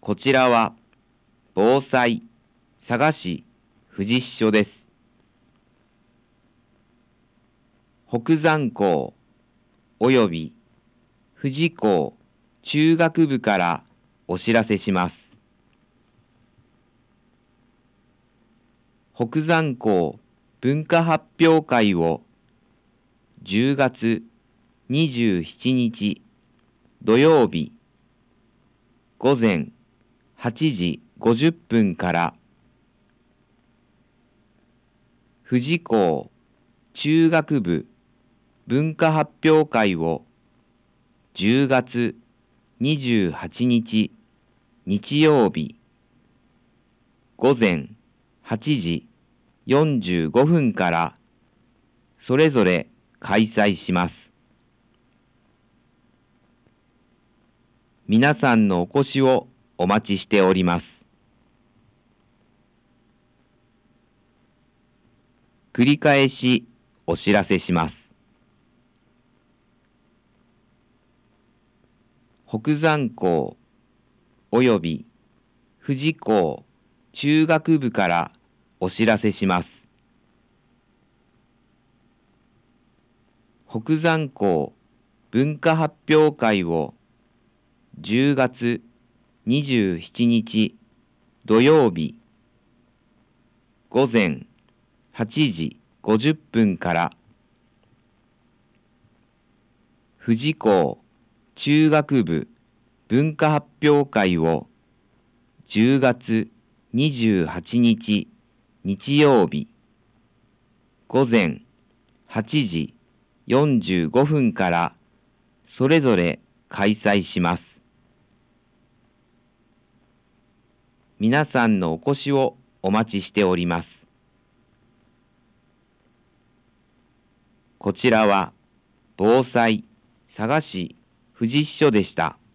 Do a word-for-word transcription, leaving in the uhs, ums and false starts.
こちらは防災佐賀市富士支所です。北山校および富士校中学部からお知らせします。北山校文化発表会をじゅうがつにじゅうしちにち土曜日午前はちじごじゅっぷんから富士校中学部文化発表会をじゅうがつにじゅうはちにち日曜日午前はちじよんじゅうごふんからそれぞれ開催します。皆さんのお越しをお待ちしております。繰り返しお知らせします。北山校および富士校中学部からお知らせします。北山校文化発表会をじゅうがつにじゅうしちにち土曜日午前はちじごじゅっぷんから富士校中学部文化発表会をじゅうがつにじゅうはちにち日曜日午前はちじよんじゅうごふんからそれぞれ開催します。皆さんのお越しをお待ちしております。こちらは防災佐賀市富士支所でした。